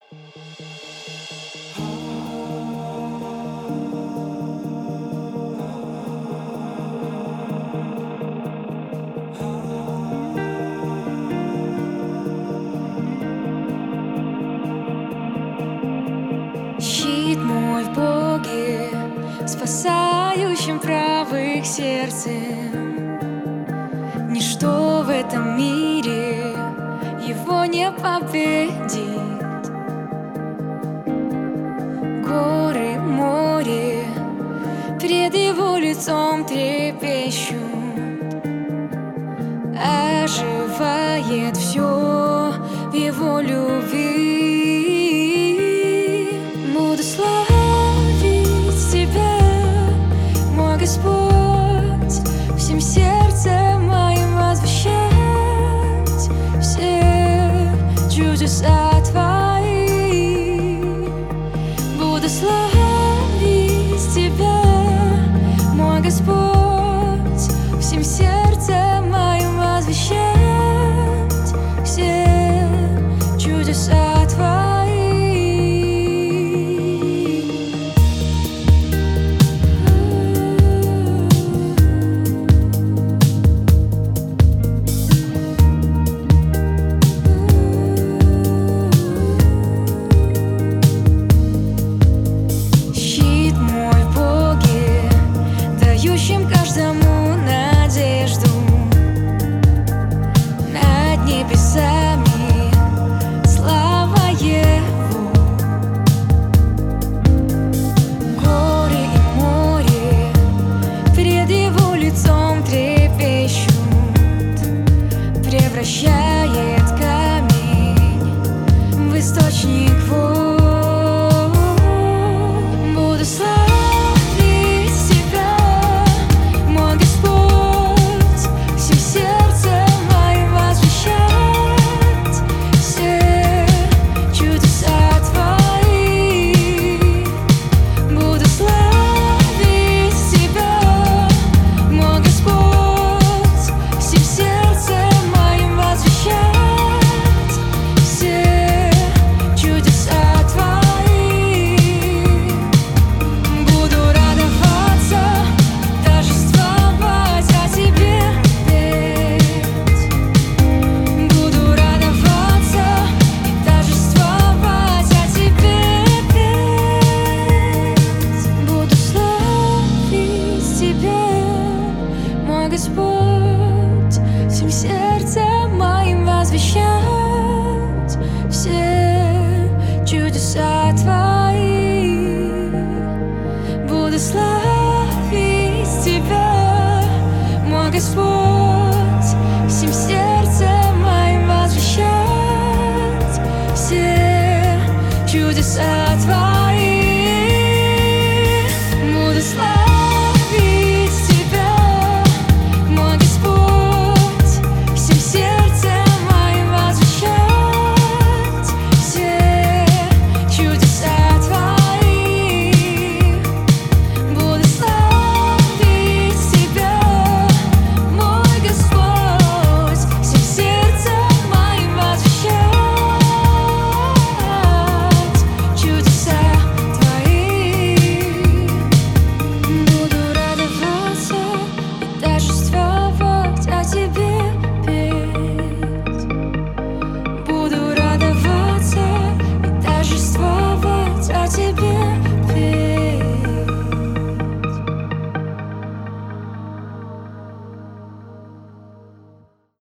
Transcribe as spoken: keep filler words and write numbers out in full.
Щит мой в Боге, спасающим правых сердцем. Ничто в этом мире его не победит. Горы, море пред его лицом трепещут. Оживает все в его любви. Буду славить Тебя, мой Господь, всем сердцем моим возвещать все чудеса Твои. Буду славить Тебя, мой Господь, всем сердцем моим возвещать все чудеса Твои. Каждому надежду над небесами, слава Его. Горы и море пред Его лицом трепещут. Превращает камень в источник вод. Буду славить Господь, всем сердцем моим возвещать все чудеса Твои. Буду славить Тебя, мой Господь, всем сердцем моим возвещать все чудеса Твои. Буду славить Тебя, Тебе